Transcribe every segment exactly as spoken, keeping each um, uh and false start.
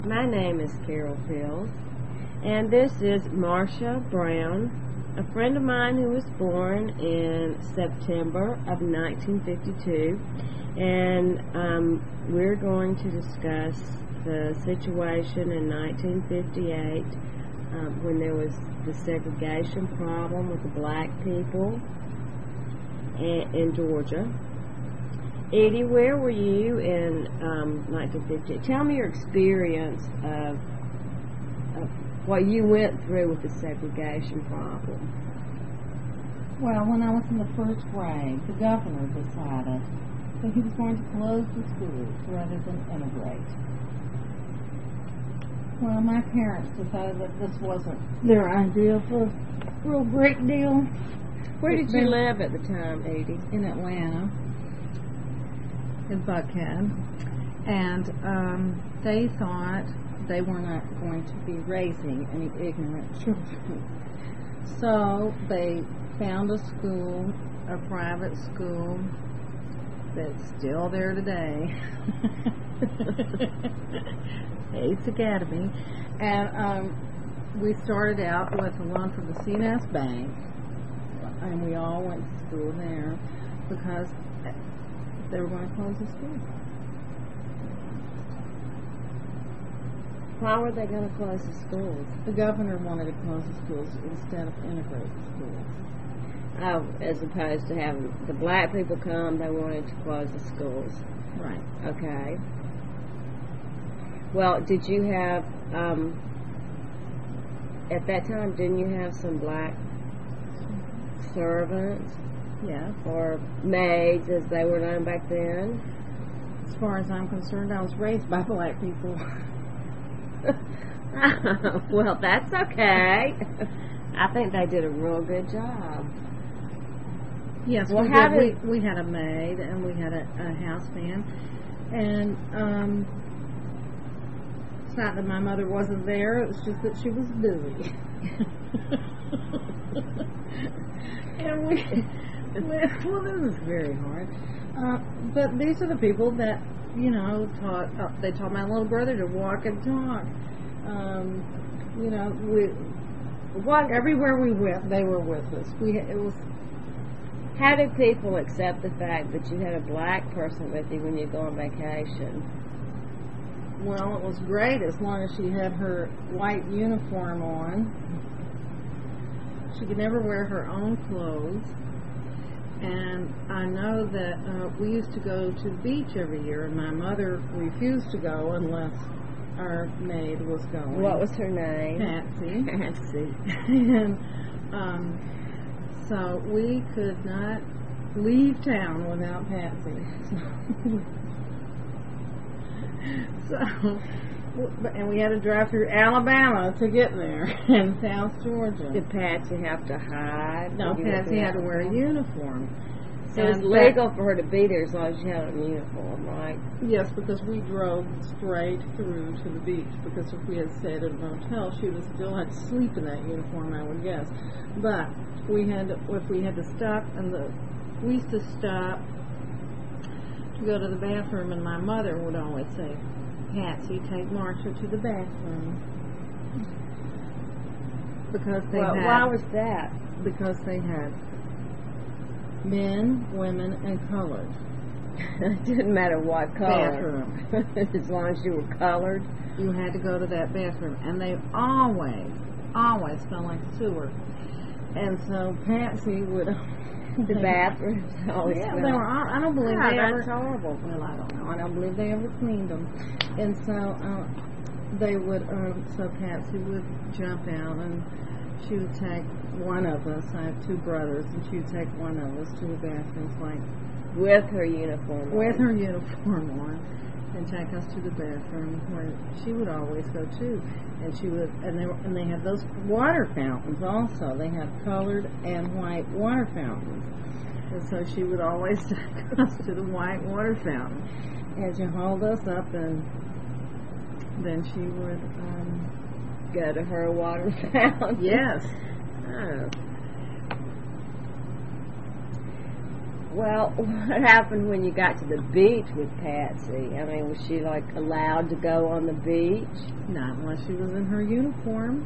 My name is Carol Pills, and this is Marsha Brown, a friend of mine who was born in September of nineteen fifty-two, and um, we're going to discuss the situation in nineteen fifty-eight um, when there was the segregation problem with the black people in, in Georgia. Edie, where were you in um, nineteen fifty-eight? Tell me your experience of, of what you went through with the segregation problem. Well, when I was in the first grade, the governor decided that he was going to close the schools rather than integrate. Well, my parents decided that this wasn't their idea of a real great deal. Where did you live at the time, Edie? In Atlanta. In Buckhead, and um, they thought they were not going to be raising any ignorant children. So they found a school, a private school, that's still there today, Ace Academy, and um, we started out with a loan from the C N S Bank, and we all went to school there because they were going to close the school. Why were they going to close the schools? The governor wanted to close the schools instead of integrate the schools. Oh, as opposed to having the black people come, they wanted to close the schools. Right. Okay. Well, did you have, um, at that time, didn't you have some black servants? Yes. Or maids, as they were known back then? As far as I'm concerned, I was raised by black people. Well, that's okay. I think they did a real good job. Yes, well, we, how did. did we we had a maid and we had a, a house band, and um, it's not that my mother wasn't there; it was just that she was busy. And we. Well, this is very hard. Uh, but these are the people that, you know, taught. Uh, they taught my little brother to walk and talk. Um, you know, we walk everywhere we went. They were with us. We it was. How did people accept the fact that you had a black person with you when you go on vacation? Well, it was great as long as she had her white uniform on. She could never wear her own clothes. And I know that uh, we used to go to the beach every year, and my mother refused to go unless our maid was going. What was her name? Patsy. Patsy. And um, so we could not leave town without Patsy. So, and we had to drive through Alabama to get there, in South Georgia. Did Patsy have to hide? No, Patsy had to wear a uniform. So it was legal for her to be there as long as she had a uniform, right? Yes, because we drove straight through to the beach, because if we had stayed at a motel, she would still have to sleep in that uniform, I would guess. But we had to, if we had to stop, and the we used to stop to go to the bathroom, and my mother would always say, Patsy, take Marsha to the bathroom. Because they well, had... Why was that? Because they had men, women, and colored. It didn't matter what color. Bathroom. As long as you were colored. You had to go to that bathroom. And they always, always smelled like sewer. And so Patsy would... The bathrooms always Yeah, smelled. they were all, I don't believe oh, they that's ever... horrible. Well, I don't know. I don't believe they ever cleaned them. And so uh, they would, um, so Patsy would jump out, and she would take one of us. I have two brothers, and she would take one of us to the bathrooms, like... With her uniform on. With her uniform on, and take us to the bathroom, where she would always go, too. And she would, and they, were, and they had those water fountains also. They had colored and white water fountains. And so she would always take us to the white water fountain. And she'd hold us up, and then she would um, go to her water fountain. Yes. Oh. Well, what happened when you got to the beach with Patsy? I mean, was she like allowed to go on the beach? Not unless she was in her uniform.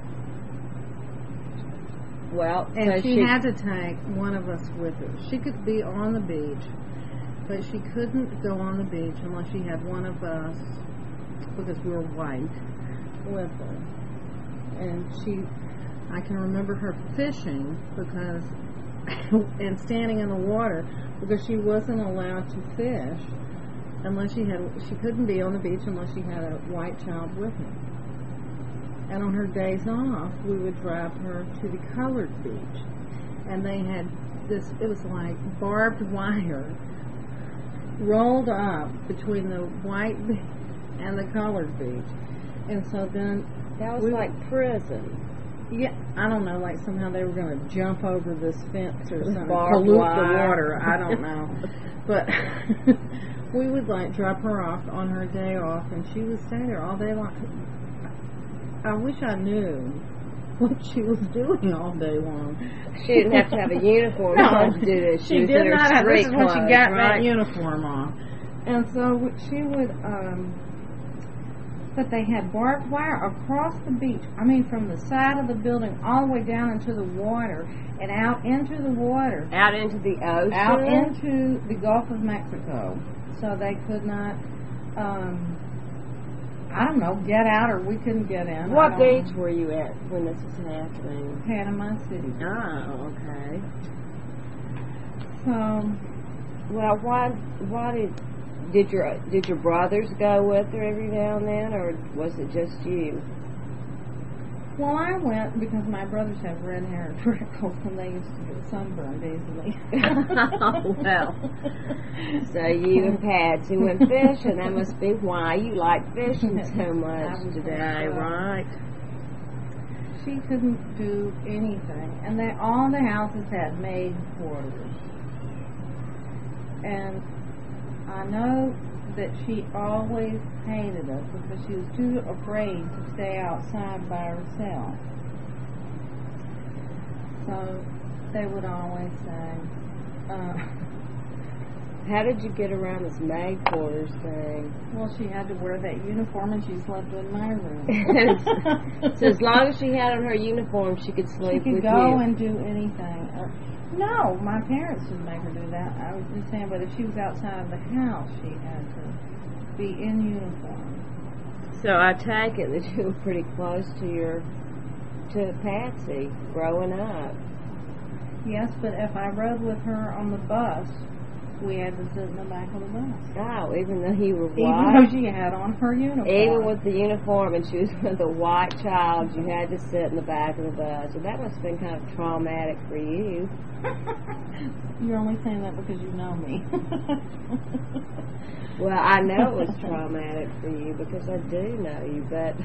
Well, And so she, she had to take one of us with her. She could be on the beach, but she couldn't go on the beach unless she had one of us, because we were white, with her. And she, I can remember her fishing because, and standing in the water, because she wasn't allowed to fish unless she had, she couldn't be on the beach unless she had a white child with her. And on her days off, we would drive her to the colored beach. And they had this, it was like barbed wire rolled up between the white beach and the colored beach. And so then... That was we, like prison. Yeah, I don't know, like somehow they were going to jump over this fence or something, Barbed pollute wire. the water, I don't know. But we would like drop her off on her day off, and she would stay there all day long. I wish I knew what she was doing all day long. She didn't have to have a uniform No, to do this. She, she was did in her not have. This street is when she clothes, got right? that uniform on, and so she would. Um, but they had barbed wire across the beach. I mean, from the side of the building all the way down into the water and out into the water, Out into the ocean? out into the Gulf of Mexico, so they could not. Um, I don't know, get out, or we couldn't get in. What beach were you at when this was happening? Panama City. Oh, okay. So, well, why? Why did did your did your brothers go with her every now and then, or was it just you? well, I went because my brothers have red hair and freckles, and they used to get sunburned easily. Oh, well. So you and Patsy went fishing. That must be why you like fishing so much today, right? She couldn't do anything, and they all the houses had maid quarters. And I know that she always hated us because she was too afraid to stay outside by herself. So they would always say, uh, how did you get around this maid quarters thing? well, she had to wear that uniform, and she slept in my room. So as long as she had on her uniform, she could sleep she could with go you. and do anything. Uh, no, my parents didn't make her do that. I was just saying, but if she was outside of the house, she had to be in uniform. So I take it that you were pretty close to your to Patsy growing up. Yes, but if I rode with her on the bus, we had to sit in the back of the bus. Oh, even though you were Even white? though she had on her uniform. Even with the uniform and she was with a white child, you had to sit in the back of the bus. So that must have been kind of traumatic for you. You're only saying that because you know me. Well, I know it was traumatic for you because I do know you, but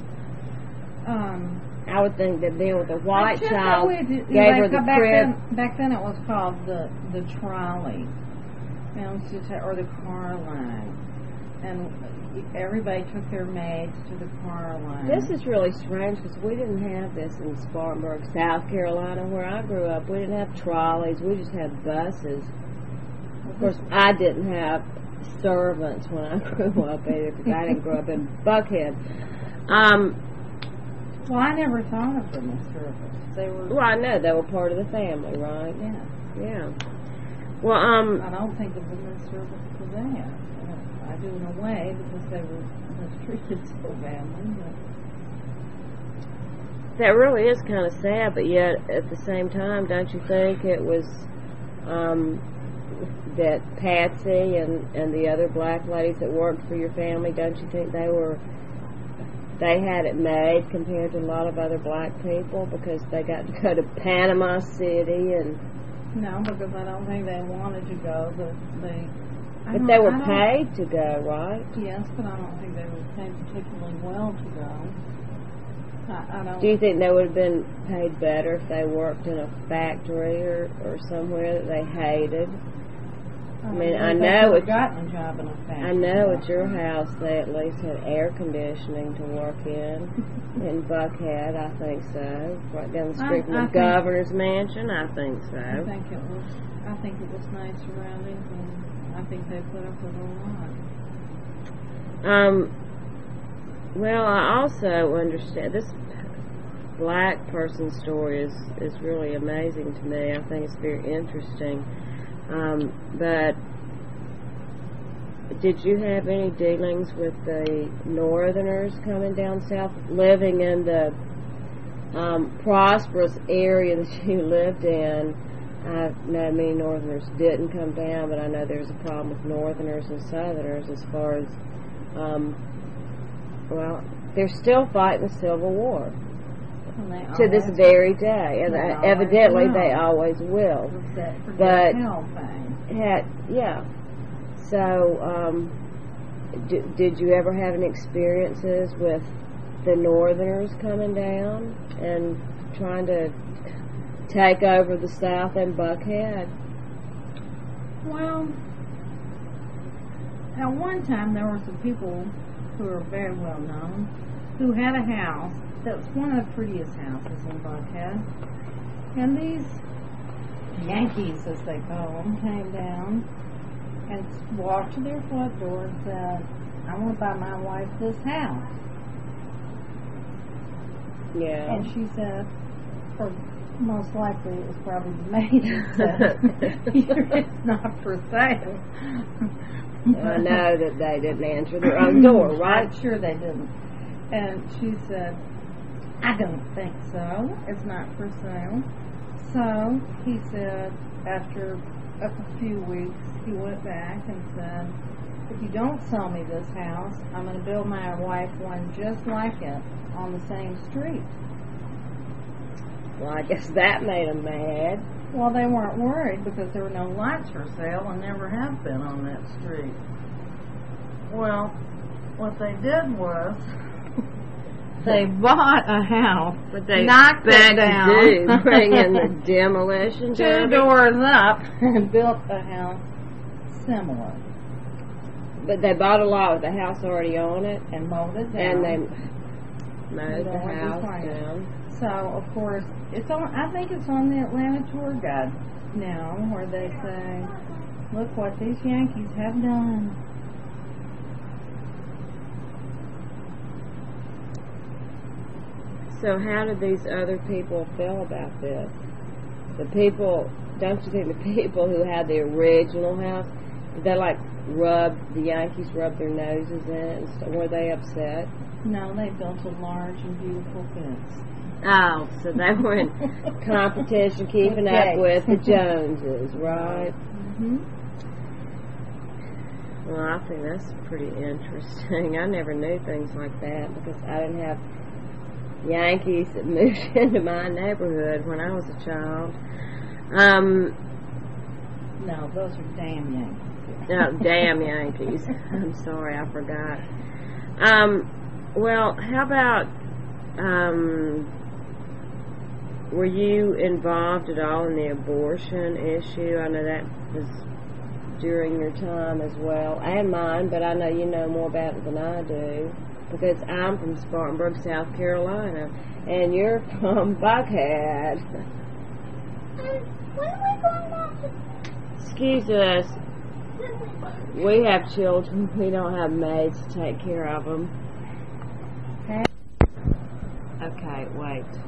um, I would think that being with a white I child just- gave like, her the back crib. Then, back then it was called the the trolley, you know, to ta- or the car line, and everybody took their maids to the car line. This is really strange because we didn't have this in Spartanburg, South Carolina, where I grew up. We didn't have trolleys. We just had buses. Of course, I didn't have servants when I grew up either because I didn't grow up in Buckhead. Um, well, I never thought of them as servants. They were. well, I know they were part of the family, right? Yeah. Yeah. Well, um, I don't think of them as servants today. I do in a way because they were mistreated so badly. But that really is kind of sad, but yet at the same time, don't you think it was um, that Patsy and, and the other black ladies that worked for your family, don't you think they were, they had it made compared to a lot of other black people because they got to go to Panama City and... no, because I don't think they wanted to go. But they, I But don't- they were I don't- paid to go, right? Yes, but I don't think they were paid particularly well to go. I, I don't. Do you think they would have been paid better if they worked in a factory or, or somewhere that they hated? I mean, I They know could've it's, gotten a job in a factory. I know at your house they at least had air conditioning to work in. In Buckhead, I think so. Right down the street I- from I the think- governor's mansion, I think so. I think it was. I think it was nice surroundings, and I think they put up with a lot. Um, well, I also understand this black person's story is, is really amazing to me. I think it's very interesting. Um, but did you have any dealings with the Northerners coming down south, living in the um, prosperous area that you lived in? I know many Northerners didn't come down, but I know there's a problem with Northerners and Southerners as far as, um, well, they're still fighting the Civil War And they to this always- very day, and They uh, always evidently will. they always will. It's that But- forget hell thing. Had, yeah. So, um, d- did you ever have any experiences with the Northerners coming down and trying to take over the South and Buckhead? Well, at one time there were some people who were very well known who had a house that was one of the prettiest houses in Buckhead, and these Yankees, as they call them, came down and walked to their front door and said, "I want to buy my wife this house." Yeah. And she said, or most likely it was probably the maid that said, "It's not for sale." I know that they didn't answer their own door, right? I'm sure they didn't. And she said, "I don't think so. It's not for sale." So he said, after a few weeks, he went back and said, "If you don't sell me this house, I'm going to build my wife one just like it on the same street." Well, I guess that made them mad. Well, they weren't worried because there were no lights for sale and never have been on that street. Well, what they did was they bought a house, But they knocked it expect down, to do, bring in the demolition two derby. doors up, and built a house similar But they bought a lot with the house already on it, and mowed it down. and they mowed the Don't house understand. down. So, of course, it's on. I think it's on the Atlanta tour guide now, where they say, "Look what these Yankees have done." So how did these other people feel about this? The people, don't you think the people who had the original house, did they like rub, the Yankees rub their noses in it, and so, were they upset? No, they built a large and beautiful fence. Oh, so they were in competition keeping Okay. up with the Joneses, right? Mm-hmm. Well, I think that's pretty interesting. I never knew things like that because I didn't have Yankees that moved into my neighborhood when I was a child. Um, No, those are damn Yankees. oh, damn Yankees. I'm sorry, I forgot. Um, well, how about, um, were you involved at all in the abortion issue? I know that was during your time as well, and mine, but I know you know more about it than I do, because I'm from Spartanburg, South Carolina, and you're from Buckhead. When are we going back to Excuse us, Disney? we have children. We don't have maids to take care of them. Okay, wait.